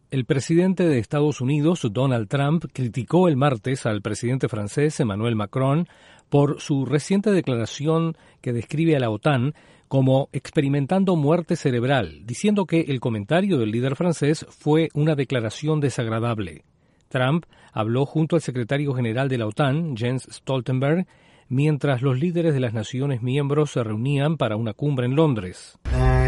El presidente de Estados Unidos, Donald Trump, criticó el martes al presidente francés Emmanuel Macron por su reciente declaración que describe a la OTAN como experimentando muerte cerebral, diciendo que el comentario del líder francés fue una declaración desagradable. Trump habló junto al secretario general de la OTAN, Jens Stoltenberg, mientras los líderes de las naciones miembros se reunían para una cumbre en Londres.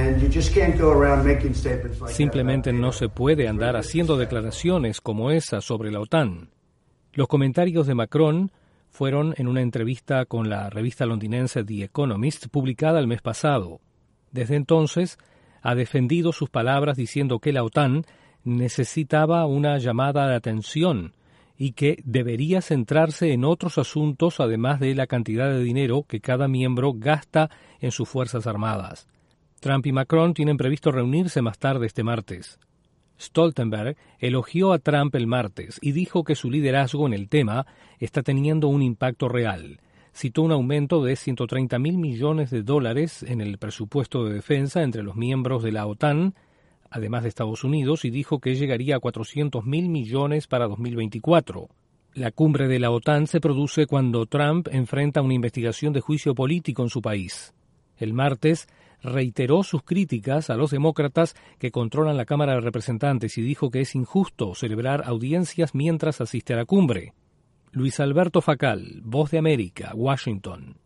Simplemente no se puede andar haciendo declaraciones como esa sobre la OTAN. Los comentarios de Macron fueron en una entrevista con la revista londinense The Economist, publicada el mes pasado. Desde entonces, ha defendido sus palabras diciendo que la OTAN necesitaba una llamada de atención y que debería centrarse en otros asuntos además de la cantidad de dinero que cada miembro gasta en sus fuerzas armadas. Trump y Macron tienen previsto reunirse más tarde este martes. Stoltenberg elogió a Trump el martes y dijo que su liderazgo en el tema está teniendo un impacto real. Citó un aumento de $130 mil millones en el presupuesto de defensa entre los miembros de la OTAN, además de Estados Unidos, y dijo que llegaría a $400 mil millones para 2024. La cumbre de la OTAN se produce cuando Trump enfrenta una investigación de juicio político en su país. El martes reiteró sus críticas a los demócratas que controlan la Cámara de Representantes y dijo que es injusto celebrar audiencias mientras asiste a la cumbre. Luis Alberto Facal, Voz de América, Washington.